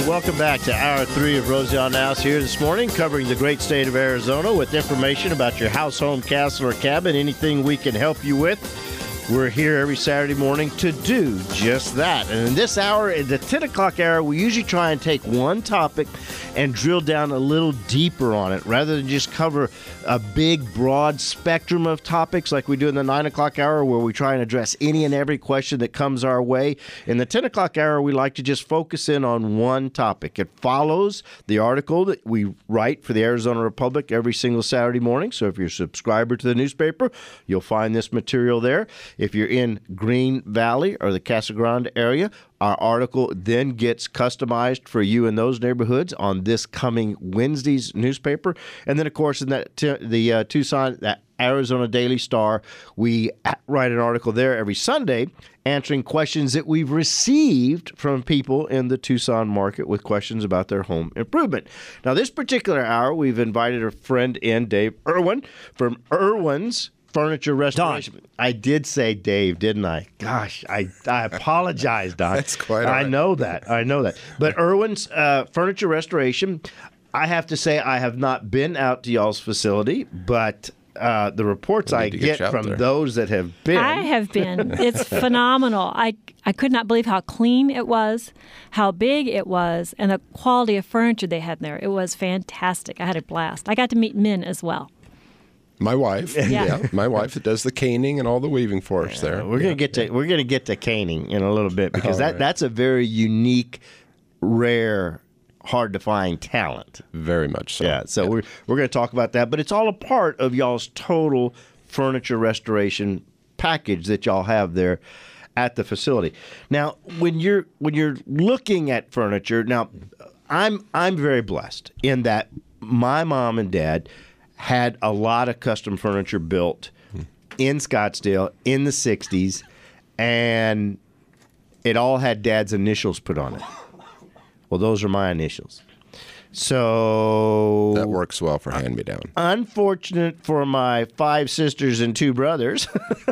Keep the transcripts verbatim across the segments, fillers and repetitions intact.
welcome back to Hour three of Rosie on House here this morning, covering the great state of Arizona with information about your house, home, castle, or cabin, anything we can help you with. We're here every Saturday morning to do just that. And in this hour, in the ten o'clock hour, we usually try and take one topic and drill down a little deeper on it rather than just cover a big, broad spectrum of topics like we do in the nine o'clock hour, where we try and address any and every question that comes our way. In the ten o'clock hour, we like to just focus in on one topic. It follows the article that we write for the Arizona Republic every single Saturday morning. So if you're a subscriber to the newspaper, you'll find this material there. If you're in Green Valley or the Casa Grande area, our article then gets customized for you in those neighborhoods on this coming Wednesday's newspaper. And then, of course, in that t- the uh, Tucson, that Arizona Daily Star, we write an article there every Sunday answering questions that we've received from people in the Tucson market with questions about their home improvement. Now, this particular hour, we've invited a friend in, Dave Irwin, from Irwin's Furniture Restoration. Don. I did say Dave, didn't I? Gosh, I, I apologize, Don. That's quite all I right. know that. I know that. But Irwin's uh, Furniture Restoration, I have to say I have not been out to y'all's facility, but uh, the reports I to get, get from there. those that have been. I have been. It's phenomenal. I, I could not believe how clean it was, how big it was, and the quality of furniture they had there. It was fantastic. I had a blast. I got to meet Min as well. My wife, Yeah. yeah, my wife that does the caning and all the weaving for us there. We're gonna get to we're gonna get to caning in a little bit because All that right. that's a very unique, rare, hard to find talent. Very much so. Yeah, so we're we're going to talk about that, but it's all a part of y'all's total furniture restoration package that y'all have there at the facility. Now, when you're when you're looking at furniture, now I'm I'm very blessed in that my mom and dad had a lot of custom furniture built in Scottsdale in the sixties, and it all had Dad's initials put on it. Well, those are my initials. So That works well for hand-me-down. unfortunate for my five sisters and two brothers,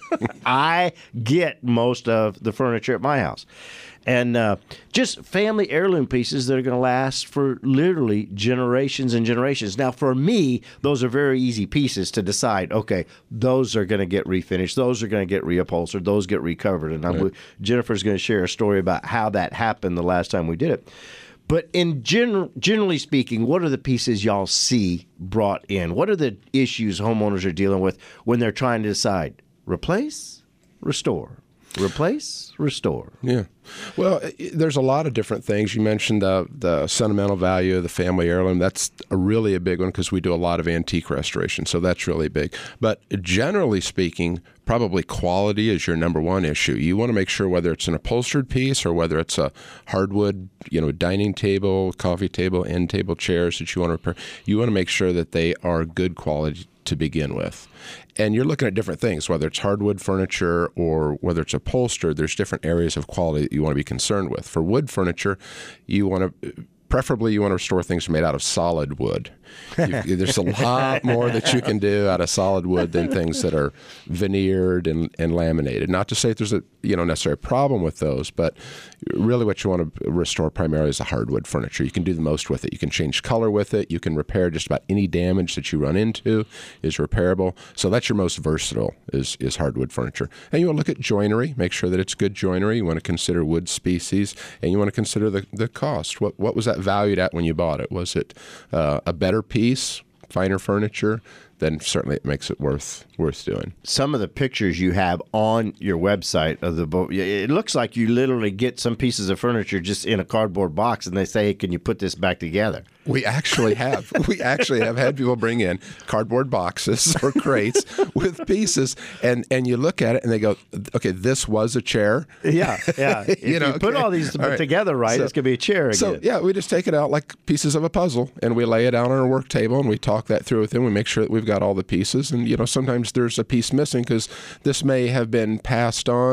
I get most of the furniture at my house. And uh, just family heirloom pieces that are going to last for literally generations and generations. Now, for me, those are very easy pieces to decide, okay, those are going to get refinished. Those are going to get reupholstered. Those get recovered. And I'm, Right. Jennifer's going to share a story about how that happened the last time we did it. But in general, generally speaking, what are the pieces y'all see brought in? What are the issues homeowners are dealing with when they're trying to decide replace, restore, replace, restore? Yeah. Well, i- there's a lot of different things. You mentioned the the sentimental value of the family heirloom. That's a really a big one because we do a lot of antique restoration, so that's really big. But generally speaking, probably quality is your number one issue. You want to make sure whether it's an upholstered piece or whether it's a hardwood, you know, dining table, coffee table, end table chairs that you want to repair. You want to make sure that they are good quality to begin with. And you're looking at different things, whether it's hardwood furniture or whether it's upholstered, there's different areas of quality that you want to be concerned with. For wood furniture, you want to, preferably you want to restore things made out of solid wood. You, there's a lot more that you can do out of solid wood than things that are veneered and, and laminated. Not to say there's a you know necessary problem with those, but really what you want to restore primarily is the hardwood furniture. You can do the most with it. You can change color with it. You can repair just about any damage that you run into is repairable. So that's your most versatile is, is hardwood furniture. And you want to look at joinery, make sure that it's good joinery. You want to consider wood species, and you want to consider the, the cost. What, what was that valued at when you bought it? Was it uh, a better piece, finer furniture? Then certainly it makes it worth worth doing. Some of the pictures you have on your website of the boat, it looks like you literally get some pieces of furniture just in a cardboard box, and they say, hey, can you put this back together? We actually have. We actually have had people bring in cardboard boxes or crates with pieces, and, and you look at it and they go, okay, this was a chair. Yeah, yeah. If you, know, put okay. all these All right. together right, So- it's going to be a chair again. So, yeah, we just take it out like pieces of a puzzle, and we lay it out on our work table, and we talk that through with them. We make sure that we've got all the pieces, and, you know, sometimes there's a piece missing because this may have been passed on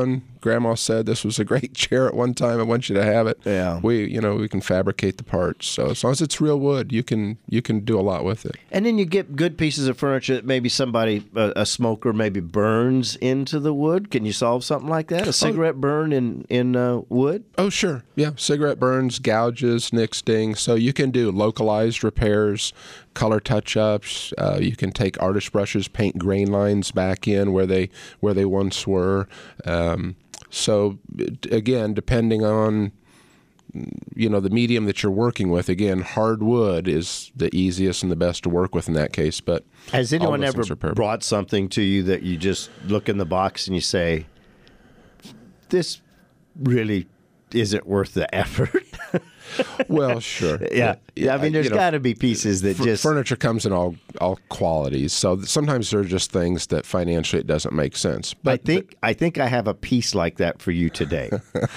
Grandma said this was a great chair at one time. I want you to have it. Yeah. We, you know, we can fabricate the parts. So as long as it's real wood, you can you can do a lot with it. And then you get good pieces of furniture that maybe somebody, a, a smoker, maybe burns into the wood. Can you solve something like that? A cigarette oh. burn in in uh, wood? Oh, sure. Yeah, cigarette burns, gouges, nicks, stings. So you can do localized repairs, color touch-ups. Uh, you can take artist brushes, paint grain lines back in where they where they once were. Um, so again, depending on you know the medium that you're working with, again, hardwood is the easiest and the best to work with in that case. But has anyone ever brought something to you that you just look in the box and you say, "This really isn't worth the effort"? Well, sure. Yeah. yeah. I mean, there's got to be pieces that f- just... Furniture comes in all all qualities. So sometimes there are just things that financially it doesn't make sense. But I think but, I think I have a piece like that for you today.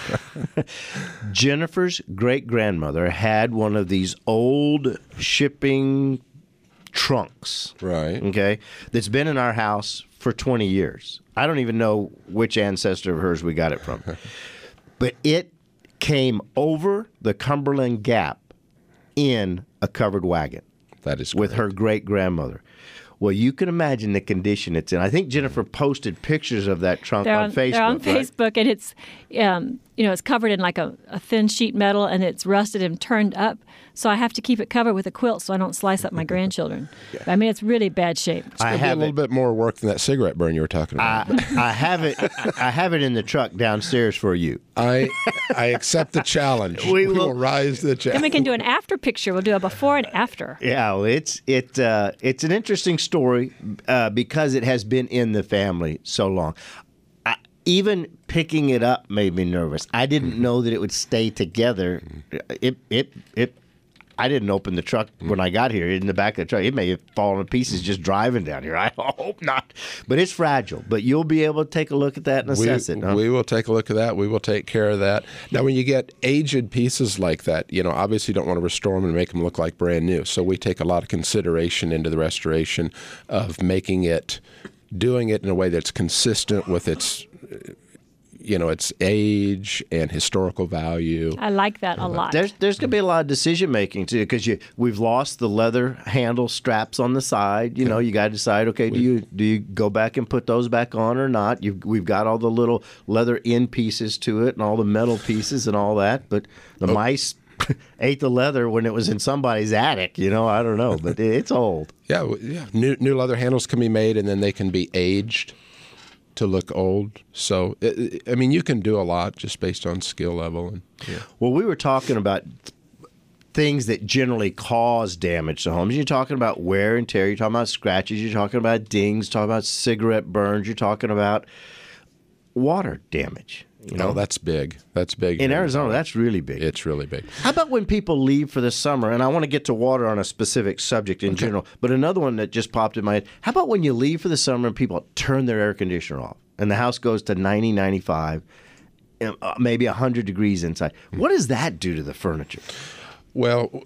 Jennifer's great-grandmother had one of these old shipping trunks. Right. Okay. That's been in our house for twenty years. I don't even know which ancestor of hers we got it from. But it came over the Cumberland Gap in a covered wagon. That is with correct. her great-grandmother. Well, you can imagine the condition it's in. I think Jennifer posted pictures of that trunk they're on, on Facebook. They're on right? Facebook, and it's um, you know it's covered in like a, a thin sheet metal, and it's rusted and turned up. So I have to keep it covered with a quilt so I don't slice up my grandchildren. Yeah. I mean, it's really bad shape. It's going to be a little it. bit more work than that cigarette burn you were talking about. I, I have it. I have it in the truck downstairs for you. I I accept the challenge. We will, we will rise to the challenge. Then we can do an after picture. We'll do a before and after. Yeah, well, it's it uh, it's an interesting story uh, because it has been in the family so long. I, even picking it up made me nervous. I didn't mm-hmm. know that it would stay together. It it it. I didn't open the truck when I got here. In the back of the truck, it may have fallen to pieces just driving down here. I hope not. But it's fragile. But you'll be able to take a look at that and assess we, it. Huh? We will take a look at that. We will take care of that. Now, when you get aged pieces like that, you know, obviously you don't want to restore them and make them look like brand new. So we take a lot of consideration into the restoration of making it, doing it in a way that's consistent with its you know, its age and historical value. I like that a lot. There's there's going to be a lot of decision making too, because you we've lost the leather handle straps on the side. You know, you got to decide. Okay, do you do you go back and put those back on or not? You've, we've got all the little leather end pieces to it and all the metal pieces and all that. But the oh. mice ate the leather when it was in somebody's attic. You know, I don't know, but it's old. Yeah, yeah. New new leather handles can be made, and then they can be aged to look old. So, I mean, you can do a lot just based on skill level. And yeah. Well, we were talking about things that generally cause damage to homes. You're talking about wear and tear. You're talking about scratches. You're talking about dings. You're talking about cigarette burns. You're talking about water damage. You know, oh, that's big. That's big. In Arizona, that's really big. It's really big. How about when people leave for the summer? And I want to get to water on a specific subject in okay. general, but another one that just popped in my head. How about when you leave for the summer and people turn their air conditioner off and the house goes to ninety, ninety-five, maybe one hundred degrees inside? What does that do to the furniture? Well,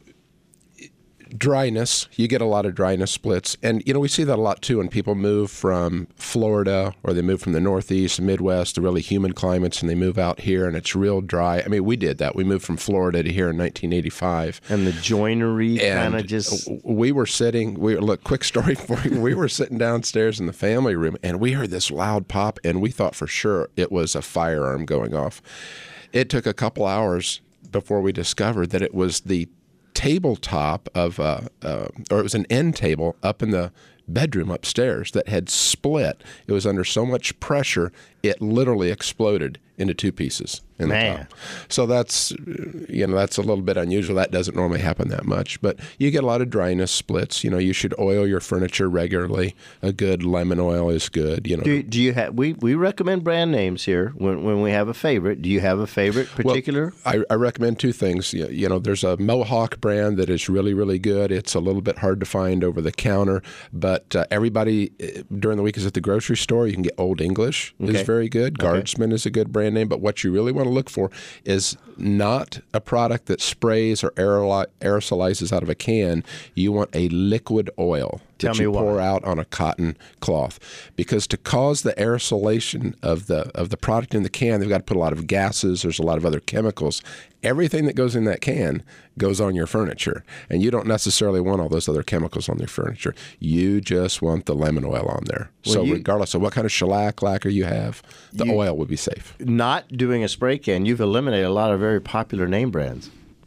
dryness. You get a lot of dryness splits. And, you know, we see that a lot, too, when people move from Florida or they move from the Northeast, the Midwest, the really humid climates, and they move out here and it's real dry. I mean, we did that. We moved from Florida to here in nineteen eighty-five. And the joinery kind of just... We were sitting... We Look, quick story for you. We were sitting downstairs in the family room, and we heard this loud pop, and we thought for sure it was a firearm going off. It took a couple hours before we discovered that it was the tabletop of, uh, uh, or it was an end table up in the bedroom upstairs that had split. It was under so much pressure, it literally exploded into two pieces in Man. the top. So that's, you know, that's a little bit unusual. That doesn't normally happen that much. But you get a lot of dryness splits. You know, you should oil your furniture regularly. A good lemon oil is good. You know. Do, do you have? We, we recommend brand names here when when we have a favorite. Do you have a favorite particular? Well, I, I recommend two things. You, you know, there's a Mohawk brand that is really really good. It's a little bit hard to find over the counter, but uh, everybody during the week is at the grocery store. You can get Old English okay. is very good. Guardsman okay. is a good brand name. But what you really want to look for is not a product that sprays or aeroli- aerosolizes out of a can. You want a liquid oil Tell that me you why. pour out on a cotton cloth, because to cause the aerosolation of the of the product in the can, they've got to put a lot of gases. There's a lot of other chemicals. Everything that goes in that can goes on your furniture, and you don't necessarily want all those other chemicals on your furniture. You just want the lemon oil on there. Well, so you- regardless of what kind of shellac lacquer you have, the You- oil would be safe. Not doing a spray can, you've eliminated a lot of very popular name brands.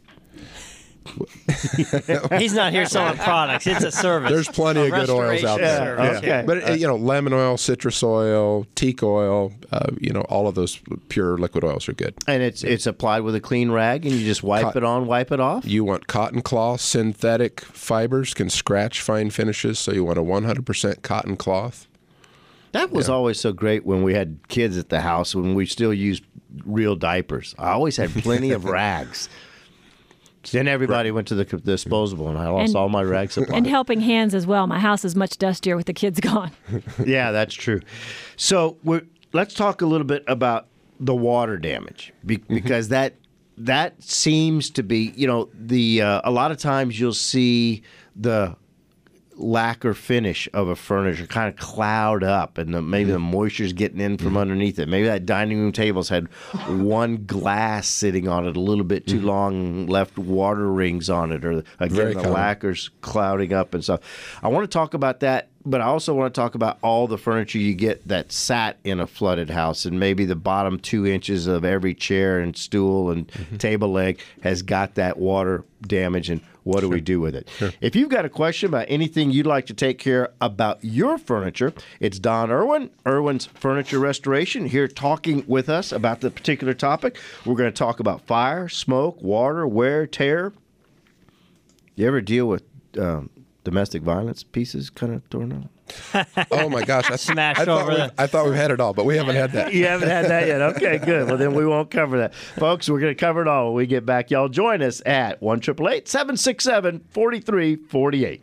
He's not here selling products. It's a service. There's plenty A of good oils out there. restoration service. okay. But uh, you know, lemon oil, citrus oil, teak oil, uh, you know, all of those pure liquid oils are good. And it's it's applied with a clean rag, and you just wipe Cot- it on, wipe it off? You want cotton cloth. Synthetic fibers can scratch fine finishes, so you want a one hundred percent cotton cloth. That was always so great when we had kids at the house, when we still used real diapers. I always had plenty of rags. Then everybody went to the c- disposable, and I lost And- all my rag supply. And helping hands as well. My house is much dustier with the kids gone. Yeah, that's true. So we're, let's talk a little bit about the water damage, be, because that that seems to be, you know, the uh, a lot of times you'll see the lacquer finish of a furniture kind of cloud up, and the, maybe the moisture's getting in from underneath it. Maybe that dining room table's had one glass sitting on it a little bit too long, left water rings on it, or again Very the common. lacquer's clouding up and stuff. I want to talk about that, but I also want to talk about all the furniture you get that sat in a flooded house, and maybe the bottom two inches of every chair and stool and table leg has got that water damage, and what do we do with it? If you've got a question about anything you'd like to take care about your furniture, it's Don Irwin, Irwin's Furniture Restoration, here talking with us about the particular topic. We're going to talk about fire, smoke, water, wear, tear. You ever deal with um, domestic violence pieces kind of torn up? Oh my gosh! I, Smashed I thought over we- the- I thought we've had it all, but we haven't had that. You haven't had that yet. Okay, good. Well, then we won't cover that. Folks, we're going to cover it all when we get back. Y'all join us at one eight eight eight, seven six seven, four three four eight.